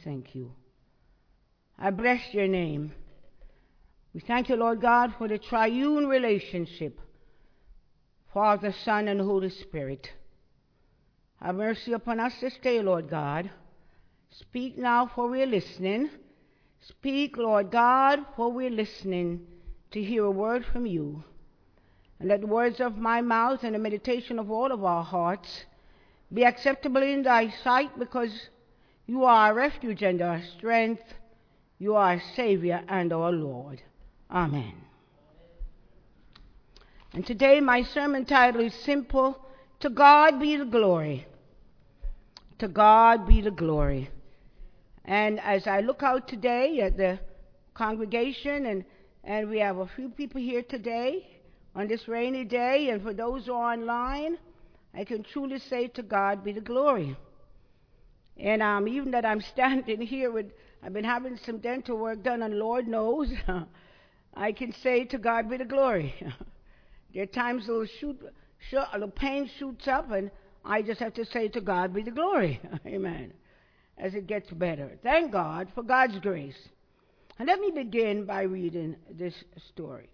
thank you. I bless your name. We thank you, Lord God, for the triune relationship, Father, Son, and Holy Spirit. Have mercy upon us this day, Lord God. Speak now, for we're listening. Speak, Lord God, for we're listening to hear a word from you. And let the words of my mouth and the meditation of all of our hearts be acceptable in thy sight, because you are our refuge and our strength. You are our Savior and our Lord. Amen. And today my sermon title is simple: To God be the glory. To God be the glory. And as I look out today at the congregation, and we have a few people here today on this rainy day, and for those who are online, I can truly say to God be the glory. And even that I'm standing here I've been having some dental work done, and Lord knows, I can say to God be the glory. There are times the pain shoots up, and I just have to say to God be the glory. Amen. As it gets better. Thank God for God's grace. And let me begin by reading this story.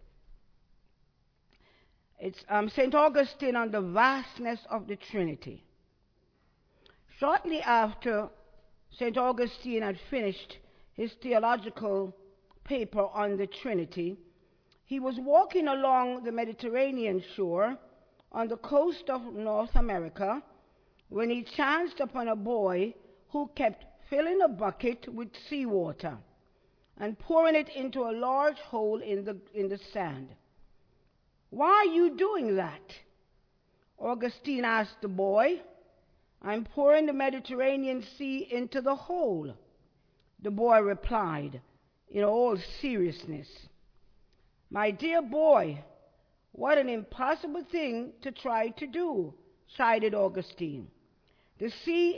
It's St. Augustine on the vastness of the Trinity. Shortly after St. Augustine had finished his theological paper on the Trinity, he was walking along the Mediterranean shore on the coast of North America when he chanced upon a boy who kept filling a bucket with seawater and pouring it into a large hole in the sand. "Why are you doing that?" Augustine asked the boy. "I'm pouring the Mediterranean Sea into the hole," the boy replied in all seriousness. "My dear boy, what an impossible thing to try to do," chided Augustine. The sea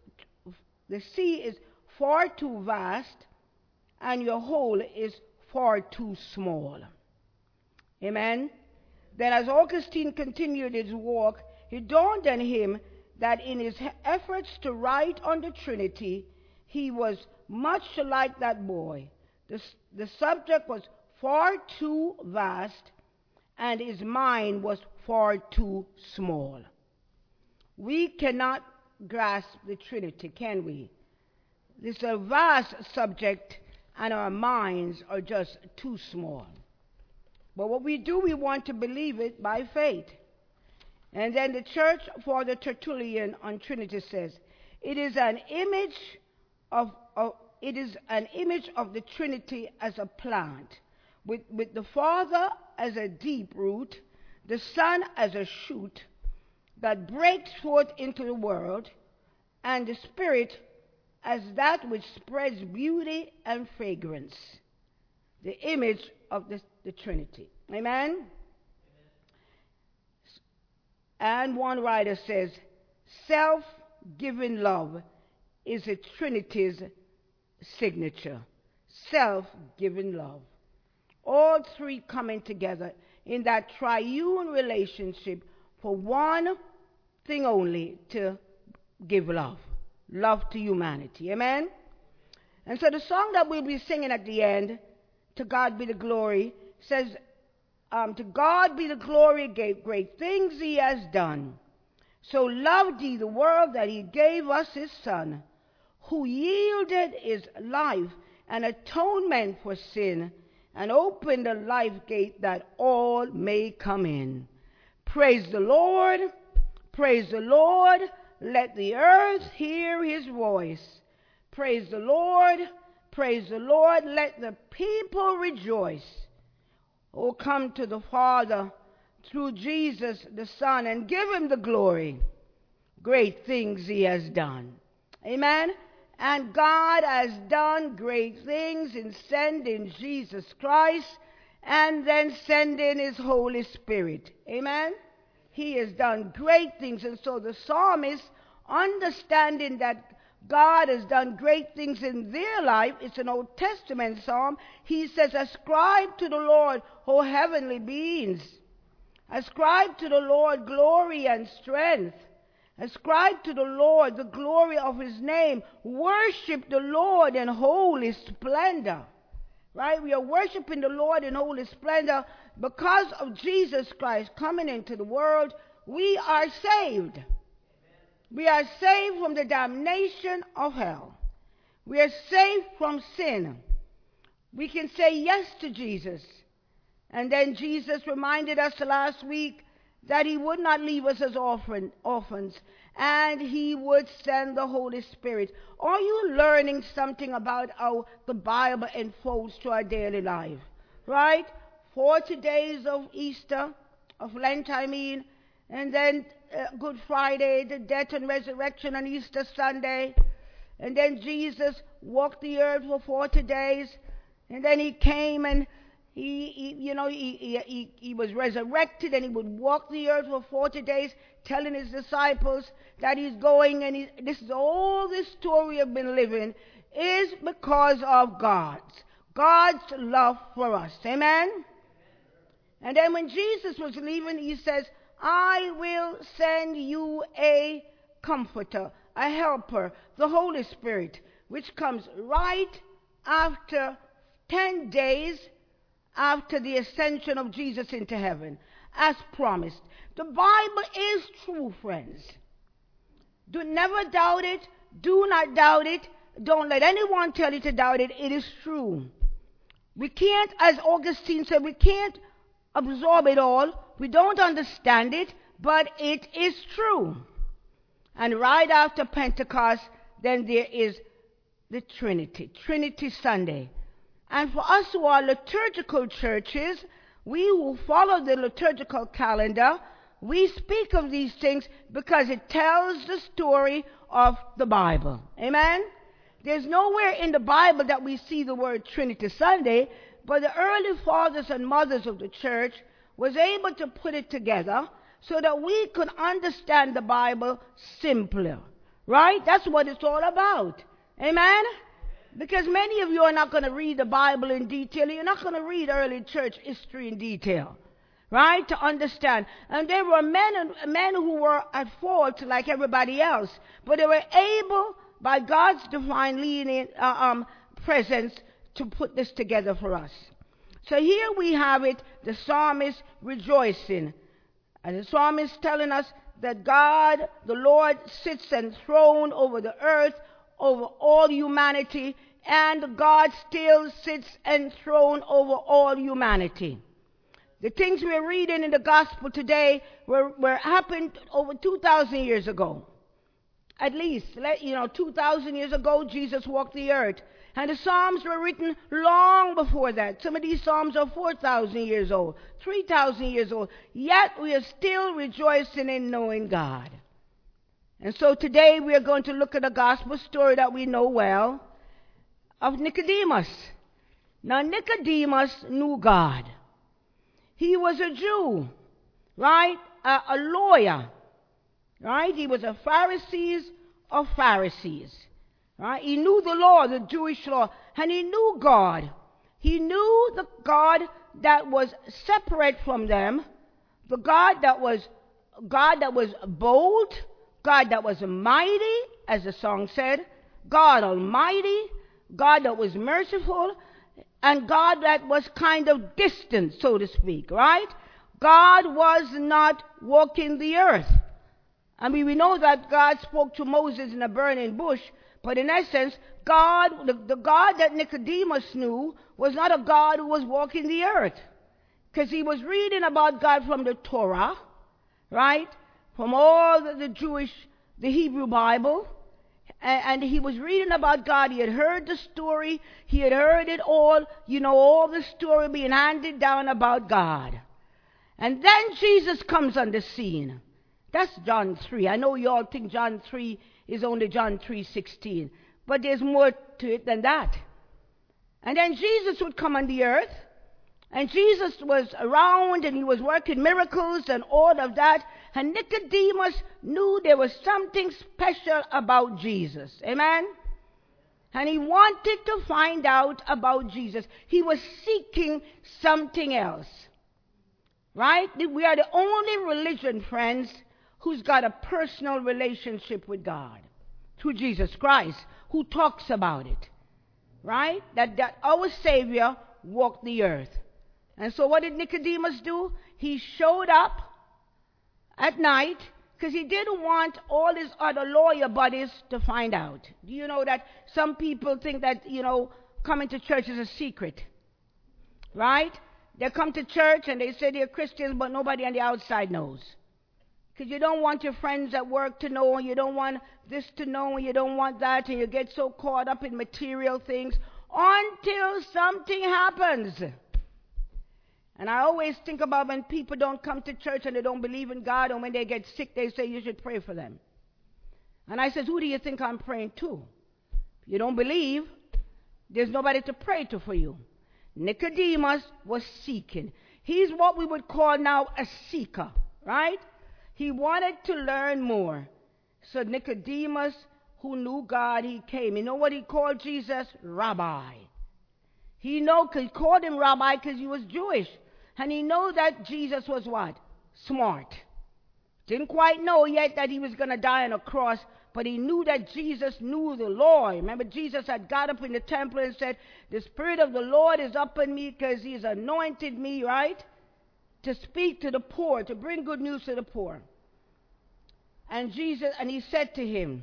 is far too vast, and your hole is far too small. Amen. Then as Augustine continued his walk, it dawned on him that in his efforts to write on the Trinity, he was much like that boy. The subject was far too vast, and his mind was far too small. We cannot grasp the Trinity, can we? This is a vast subject, and our minds are just too small. But what we do, we want to believe it by faith. And then the Church for the Tertullian on Trinity says, it is an image of the Trinity as a plant, with the Father as a deep root, the Son as a shoot that breaks forth into the world, and the Spirit as that which spreads beauty and fragrance. The image of the Trinity. Amen? And one writer says, self-giving love is a Trinity's signature. Self-giving love. All three coming together in that triune relationship for one thing only: to give love. Love to humanity. Amen? And so the song that we'll be singing at the end, "To God be the glory," says, to God be the glory, great things he has done. So loved he the world that he gave us his Son, who yielded his life an atonement for sin, and opened the life gate that all may come in. Praise the Lord, praise the Lord, let the earth hear his voice. Praise the Lord, let the people rejoice. Oh, come to the Father through Jesus the Son and give him the glory. Great things he has done. Amen. And God has done great things in sending Jesus Christ and then sending his Holy Spirit. Amen. He has done great things. And so the psalmist, understanding that God has done great things in their life, it's an Old Testament psalm, he says, ascribe to the Lord, O heavenly beings. Ascribe to the Lord glory and strength. Ascribe to the Lord the glory of his name. Worship the Lord in holy splendor. Right? We are worshiping the Lord in holy splendor because of Jesus Christ coming into the world. We are saved. We are saved from the damnation of hell. We are saved from sin. We can say yes to Jesus. And then Jesus reminded us last week that he would not leave us as orphans, and he would send the Holy Spirit. Are you learning something about how the Bible unfolds to our daily life? Right? 40 days of Easter, of Lent, and then Good Friday, the death and resurrection on Easter Sunday, and then Jesus walked the earth for 40 days, and then he came and he was resurrected, and he would walk the earth for 40 days, telling his disciples that he's going, and this is all this story I've been living is because of God's love for us. Amen? And then when Jesus was leaving, he says, I will send you a comforter, a helper, the Holy Spirit, which comes right after 10 days after the ascension of Jesus into heaven, as promised. The Bible is true, friends. Do never doubt it. Do not doubt it. Don't let anyone tell you to doubt it. It is true. We can't, as Augustine said, we can't absorb it all. We don't understand it, but it is true. And right after Pentecost, then there is the Trinity Sunday. And for us who are liturgical churches, we who follow the liturgical calendar, we speak of these things because it tells the story of the Bible. Amen? There's nowhere in the Bible that we see the word Trinity Sunday, but the early fathers and mothers of the church was able to put it together so that we could understand the Bible simpler. Right? That's what it's all about. Amen? Because many of you are not going to read the Bible in detail. You're not going to read early church history in detail, right, to understand. And there were men who were at fault like everybody else, but they were able, by God's divine leading, presence, to put this together for us. So here we have it, the psalmist rejoicing. And the psalmist telling us that God, the Lord, sits enthroned over the earth, over all humanity, and God still sits enthroned over all humanity. The things we're reading in the gospel today were happened over 2,000 years ago. At least, 2,000 years ago, Jesus walked the earth. And the Psalms were written long before that. Some of these Psalms are 4,000 years old, 3,000 years old. Yet we are still rejoicing in knowing God. And so today we are going to look at a gospel story that we know well of Nicodemus. Now Nicodemus knew God. He was a Jew, right? A lawyer, right? He was a Pharisee of Pharisees, right? He knew the law, the Jewish law, and he knew God. He knew the God that was separate from them, the God that was bold, God that was mighty, as the song said, God Almighty, God that was merciful, and God that was kind of distant, so to speak, right? God was not walking the earth. I mean, we know that God spoke to Moses in a burning bush, but in essence, God, the God that Nicodemus knew, was not a God who was walking the earth. Because he was reading about God from the Torah, right? From all the Hebrew Bible, and he was reading about God. He had heard the story. He had heard it all, all the story being handed down about God. And then Jesus comes on the scene. That's John 3. I know you all think John 3 is only John 3:16, but there's more to it than that. And then Jesus would come on the earth, and Jesus was around, and he was working miracles and all of that. And Nicodemus knew there was something special about Jesus. Amen? And he wanted to find out about Jesus. He was seeking something else. Right? We are the only religion, friends, who's got a personal relationship with God through Jesus Christ, who talks about it, right? That our Savior walked the earth. And so what did Nicodemus do? He showed up at night because he didn't want all his other lawyer buddies to find out. Do you know that some people think that, coming to church is a secret, right? They come to church and they say they're Christians, but nobody on the outside knows. Because you don't want your friends at work to know, and you don't want this to know, and you don't want that, and you get so caught up in material things until something happens. And I always think about when people don't come to church and they don't believe in God, and when they get sick, they say you should pray for them. And I said, who do you think I'm praying to? If you don't believe, there's nobody to pray to for you. Nicodemus was seeking. He's what we would call now a seeker, right? He wanted to learn more. So Nicodemus, who knew God, he came. You know what he called Jesus? Rabbi. He called him Rabbi because he was Jewish. And he knew that Jesus was what? Smart. Didn't quite know yet that he was going to die on a cross, but he knew that Jesus knew the Lord. Remember, Jesus had got up in the temple and said, the Spirit of the Lord is upon me because he's anointed me, right? To speak to the poor, to bring good news to the poor. And he said to him,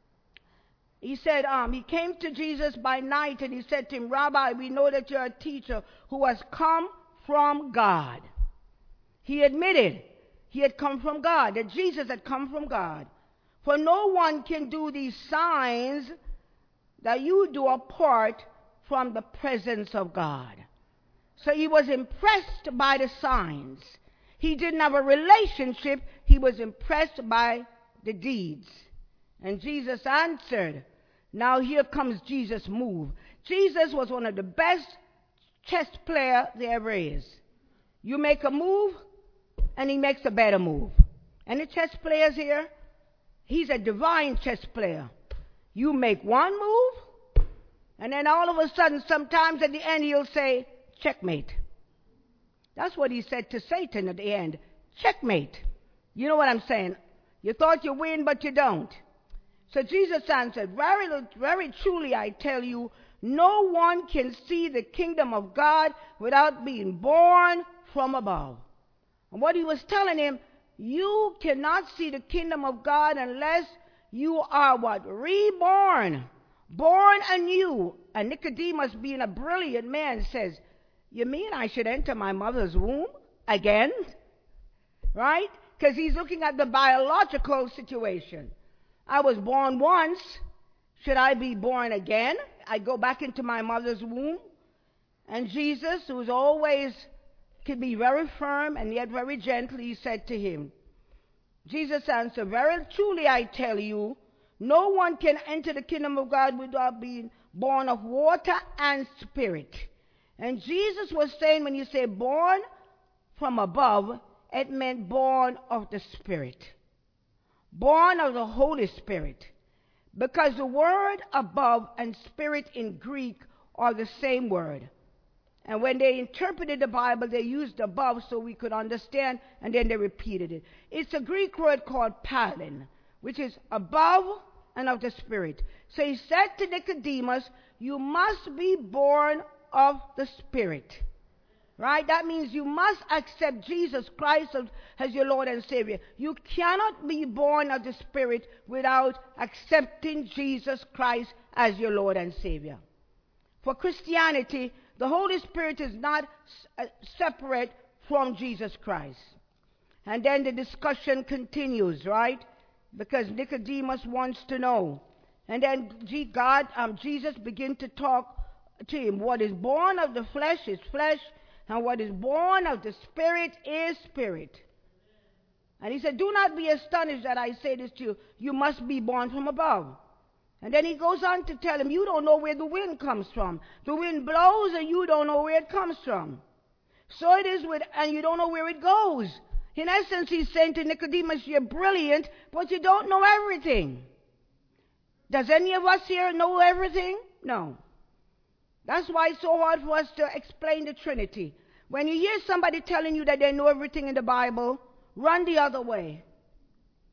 he came to Jesus by night and he said to him, Rabbi, we know that you're a teacher who has come from God. He admitted he had come from God, that Jesus had come from God. For no one can do these signs that you do apart from the presence of God. So he was impressed by the signs. He didn't have a relationship. He was impressed by the deeds. And Jesus answered. Now here comes Jesus' move. Jesus was one of the best chess players there ever is. You make a move, and he makes a better move. Any chess players here? He's a divine chess player. You make one move, and then all of a sudden, sometimes at the end, he'll say, checkmate. That's what he said to Satan at the end. Checkmate. You know what I'm saying? You thought you win, but you don't. So Jesus answered, very, very truly I tell you, no one can see the kingdom of God without being born from above. And what he was telling him, you cannot see the kingdom of God unless you are what? Reborn. Born anew. And Nicodemus, being a brilliant man, says, you mean I should enter my mother's womb again? Right? Because he's looking at the biological situation. I was born once. Should I be born again? I go back into my mother's womb. And Jesus, who's always could be very firm and yet very gentle, he said to him, Jesus answered, very truly I tell you, no one can enter the kingdom of God without being born of water and spirit. And Jesus was saying, when you say born from above, it meant born of the Spirit. Born of the Holy Spirit. Because the word above and spirit in Greek are the same word. And when they interpreted the Bible, they used above so we could understand, and then they repeated it. It's a Greek word called palin, which is above and of the Spirit. So he said to Nicodemus, you must be born of the Spirit. Right? That means you must accept Jesus Christ as your Lord and Savior. You cannot be born of the Spirit without accepting Jesus Christ as your Lord and Savior. For Christianity, the Holy Spirit is not separate from Jesus Christ. And then the discussion continues, right? Because Nicodemus wants to know. And then Jesus begins to talk to him. What is born of the flesh is flesh, and what is born of the Spirit is spirit. And he said, do not be astonished that I say this to you. You must be born from above. And then he goes on to tell him, you don't know where the wind comes from. The wind blows and you don't know where it comes from. So it is and you don't know where it goes. In essence, he's saying to Nicodemus, you're brilliant, but you don't know everything. Does any of us here know everything? No. That's why it's so hard for us to explain the Trinity. When you hear somebody telling you that they know everything in the Bible, run the other way.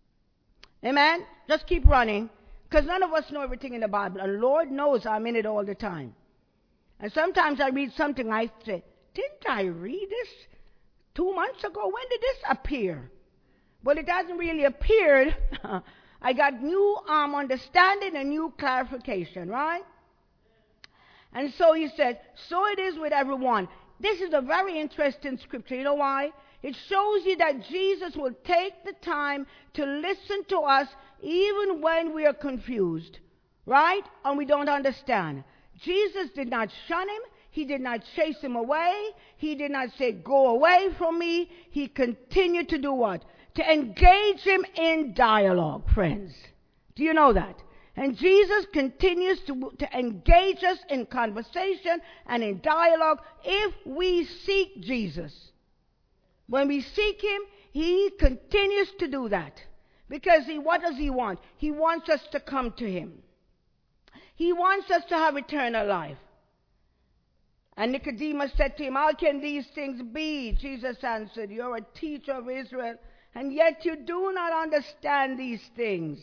Amen? Just keep running. Because none of us know everything in the Bible. And Lord knows I'm in it all the time. And sometimes I read something, I say, didn't I read this 2 months ago? When did this appear? Well, it hasn't really appeared. I got new understanding and new clarification, right? And so he said, so it is with everyone. This is a very interesting scripture. You know why? It shows you that Jesus will take the time to listen to us even when we are confused, right? And we don't understand. Jesus did not shun him. He did not chase him away. He did not say, go away from me. He continued to do what? To engage him in dialogue, friends. Do you know that? And Jesus continues to engage us in conversation and in dialogue if we seek Jesus. When we seek him, he continues to do that. Because what does he want? He wants us to come to him. He wants us to have eternal life. And Nicodemus said to him, how can these things be? Jesus answered, you're a teacher of Israel, and yet you do not understand these things.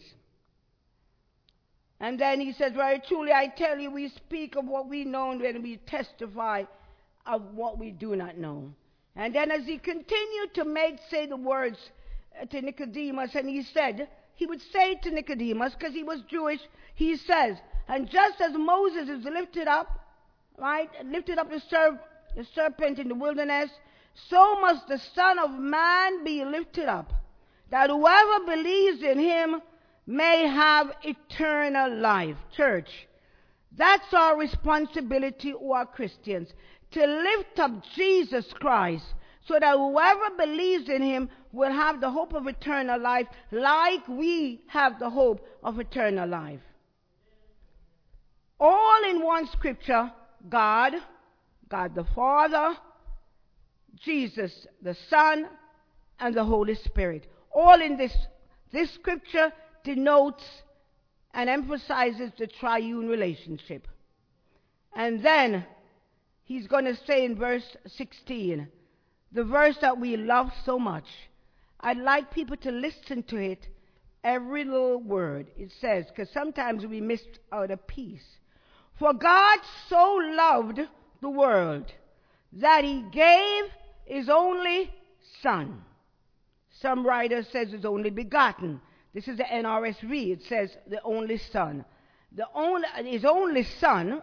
And then he says, very truly I tell you, we speak of what we know and we testify of what we do not know. And then as he continued to say the words to Nicodemus, and he would say to Nicodemus, because he was Jewish, he says, and just as Moses is lifted up, right, lifted up the serpent in the wilderness, so must the Son of Man be lifted up, that whoever believes in him may have eternal life. Church, that's our responsibility who are Christians, to lift up Jesus Christ so that whoever believes in him will have the hope of eternal life like we have the hope of eternal life. All in one scripture, God the Father, Jesus the Son, and the Holy Spirit. All in this scripture denotes and emphasizes the triune relationship. And then he's going to say in verse 16, the verse that we love so much. I'd like people to listen to it, every little word. It says, because sometimes we miss out a piece. For God so loved the world that he gave his only Son. Some writer says his only begotten. This is the NRSV. It says the only Son. His only Son,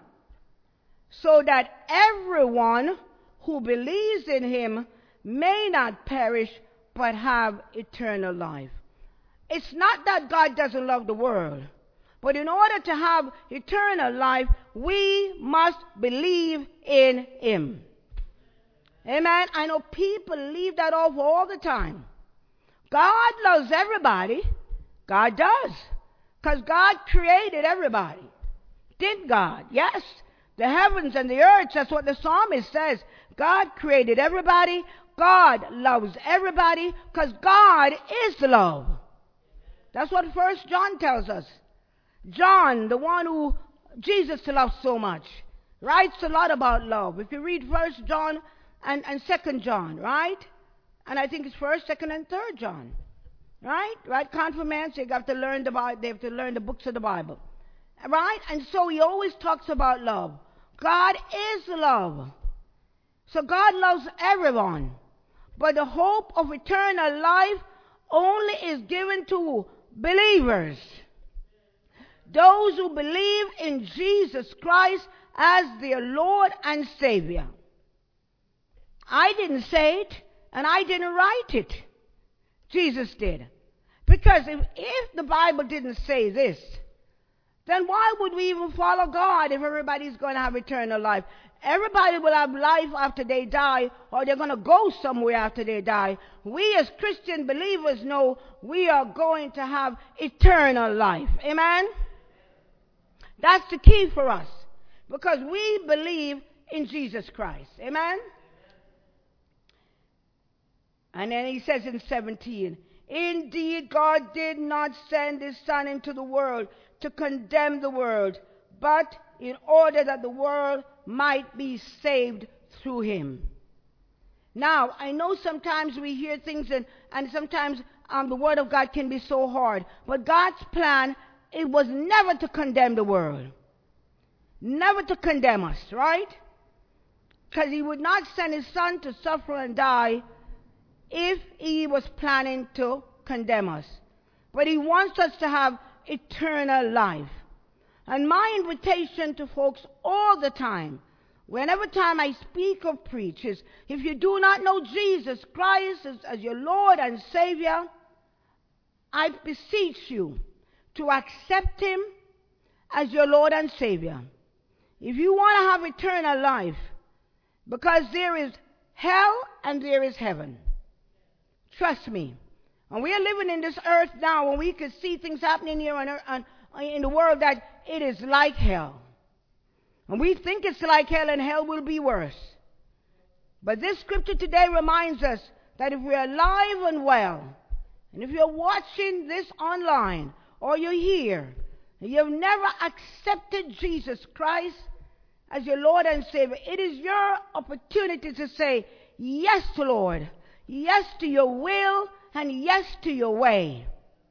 so that everyone who believes in him may not perish but have eternal life. It's not that God doesn't love the world, but in order to have eternal life, we must believe in him. Amen. I know people leave that off all the time. God loves everybody. God does. Because God created everybody. Did God? Yes. The heavens and the earth, that's what the psalmist says. God created everybody. God loves everybody because God is love. That's what 1 John tells us. John, the one who Jesus loves so much, writes a lot about love. If you read 1 John and 2 John, right? And I think it's 1st, 2nd, and 3rd John. Right? Right? Confirmants, they have to learn the books of the Bible. Right? And so he always talks about love. God is love. So God loves everyone. But the hope of eternal life only is given to believers. Those who believe in Jesus Christ as their Lord and Savior. I didn't say it, and I didn't write it. Jesus did. Because if the Bible didn't say this, then why would we even follow God if everybody's going to have eternal life? Everybody will have life after they die, or they're going to go somewhere after they die. We as Christian believers know we are going to have eternal life. Amen? That's the key for us, because we believe in Jesus Christ. Amen? And then he says in 17, indeed, God did not send his Son into the world to condemn the world, but in order that the world might be saved through him. Now, I know sometimes we hear things and sometimes the Word of God can be so hard. But God's plan, it was never to condemn the world. Never to condemn us, right? Because He would not send His Son to suffer and die if He was planning to condemn us. But He wants us to have eternal life. And my invitation to folks all the time, whenever time I speak or preach, is if you do not know Jesus Christ as your Lord and Savior, I beseech you to accept Him as your Lord and Savior. If you want to have eternal life, because there is hell and there is heaven. Trust me. And we are living in this earth now when we can see things happening here on earth, in the world, that it is like hell. And we think it's like hell, and hell will be worse. But this scripture today reminds us that if we're alive and well, and if you're watching this online, or you're here, and you've never accepted Jesus Christ as your Lord and Savior, it is your opportunity to say yes to Lord, yes to your will, and yes to your way.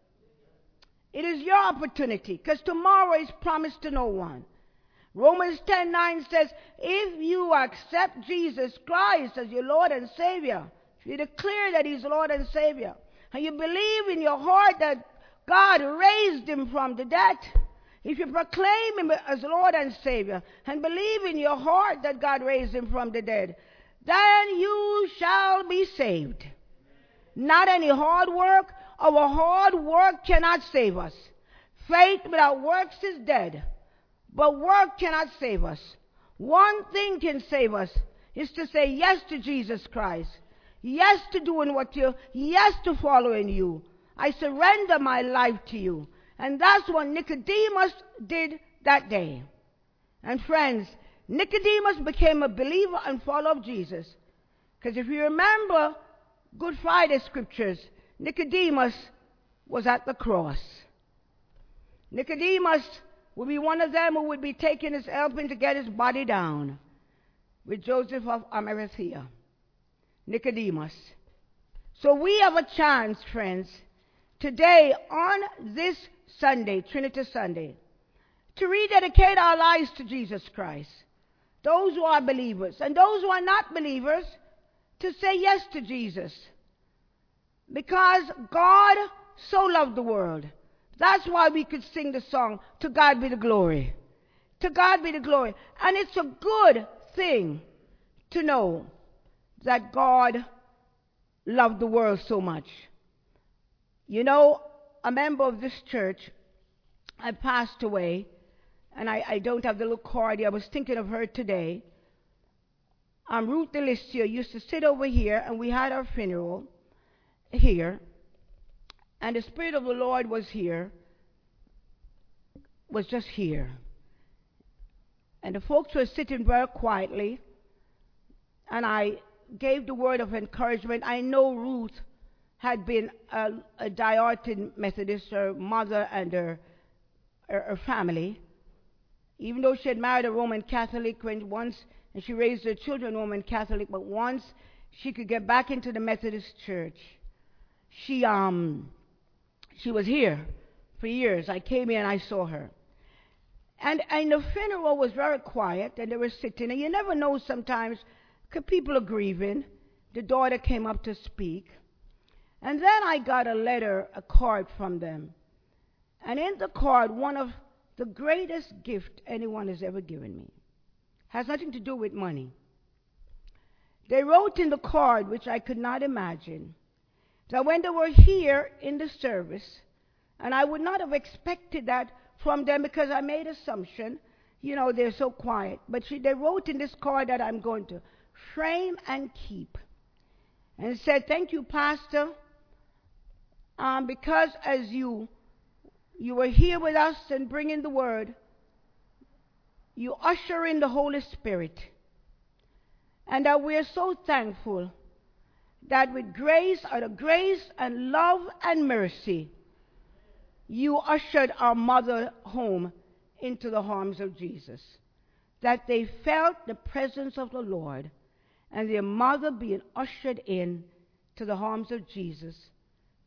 It is your opportunity, because tomorrow is promised to no one. Romans 10:9 says, if you accept Jesus Christ as your Lord and Savior, if you declare that He's Lord and Savior, and you believe in your heart that God raised Him from the dead, if you proclaim Him as Lord and Savior, and believe in your heart that God raised Him from the dead, then you shall be saved. Not any hard work. Our hard work cannot save us. Faith without works is dead. But work cannot save us. One thing can save us is to say yes to Jesus Christ. Yes to doing yes to following you. I surrender my life to you. And that's what Nicodemus did that day. And friends, Nicodemus became a believer and follower of Jesus. Because if you remember Good Friday scriptures, Nicodemus was at the cross. Nicodemus would be one of them who would be helping to get his body down with Joseph of Arimathea. Nicodemus. So we have a chance, friends, today on this Sunday, Trinity Sunday, to rededicate our lives to Jesus Christ. Those who are believers and those who are not believers, to say yes to Jesus. Because God so loved the world. That's why we could sing the song, To God Be the Glory. To God be the glory. And it's a good thing to know that God loved the world so much. You know, a member of this church had passed away, and I don't have the little card here. I was thinking of her today. Ruth Delicia used to sit over here, and we had our funeral here, and the Spirit of the Lord was just here. And the folks were sitting very quietly, and I gave the word of encouragement. I know Ruth had been a Diartan Methodist, her mother and her family, even though she had married a Roman Catholic and she raised her children Roman Catholic, but once she could get back into the Methodist church, she was here for years. I came in and I saw her. And the funeral was very quiet, and they were sitting, and you never know sometimes, because people are grieving. The daughter came up to speak. And then I got a card from them. And in the card, one of the greatest gift anyone has ever given me. Has nothing to do with money. They wrote in the card, which I could not imagine, that when they were here in the service, and I would not have expected that from them because I made assumption, they're so quiet. But they wrote in this card that I'm going to frame and keep. And it said, thank you, Pastor, because as you were here with us and bringing the word, you usher in the Holy Spirit. And that we are so thankful that with grace, out of grace and love and mercy, you ushered our mother home into the arms of Jesus. That they felt the presence of the Lord, and their mother being ushered in to the arms of Jesus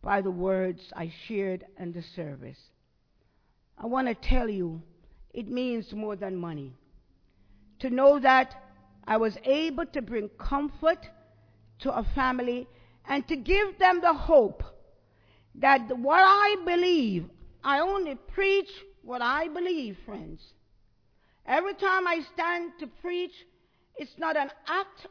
by the words I shared in the service. I want to tell you, it means more than money. To know that I was able to bring comfort to a family and to give them the hope that what I believe, I only preach what I believe, friends. Every time I stand to preach, it's not an act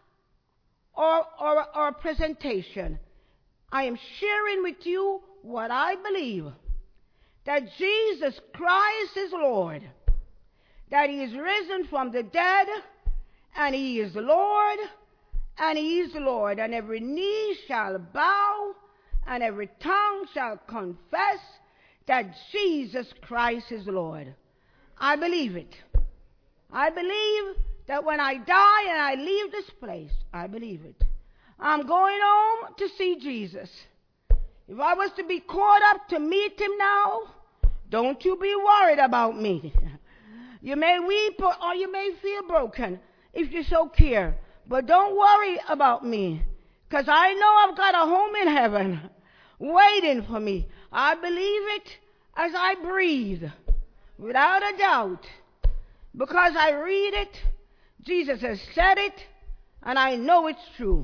or a presentation. I am sharing with you what I believe. That Jesus Christ is Lord. That He is risen from the dead. And He is Lord. And He is Lord. And every knee shall bow. And every tongue shall confess that Jesus Christ is Lord. I believe it. I believe that when I die and I leave this place, I believe it. I'm going home to see Jesus. If I was to be caught up to meet Him now, don't you be worried about me. You may weep or you may feel broken if you so care. But don't worry about me, because I know I've got a home in heaven waiting for me. I believe it as I breathe, without a doubt, because I read it, Jesus has said it, and I know it's true.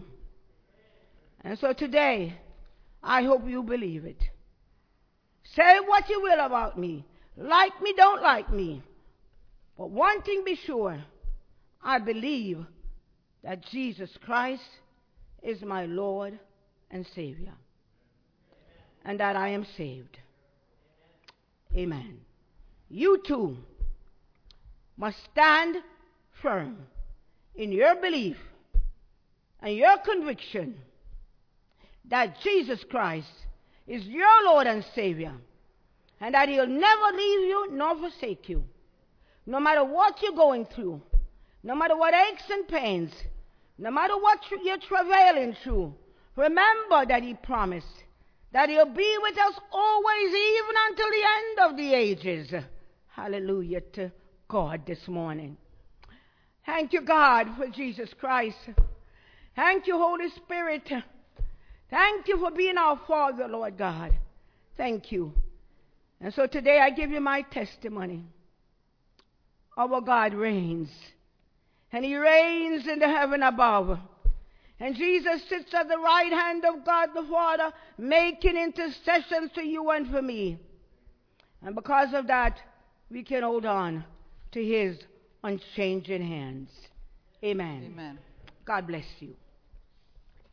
And so today, I hope you believe it. Say what you will about me. Like me, don't like me. But one thing be sure, I believe that Jesus Christ is my Lord and Savior, and that I am saved. Amen. You too must stand firm in your belief and your conviction that Jesus Christ is your Lord and Savior, and that He'll never leave you nor forsake you. No matter what you're going through, no matter what aches and pains, no matter what you're travailing through, remember that He promised that He'll be with us always, even until the end of the ages. Hallelujah to God this morning. Thank you, God, for Jesus Christ. Thank you, Holy Spirit. Thank you for being our Father, Lord God. Thank you. And so today I give you my testimony. Our God reigns. And He reigns in the heaven above. And Jesus sits at the right hand of God the Father, making intercessions to you and for me. And because of that, we can hold on to His unchanging hands. Amen. Amen. God bless you.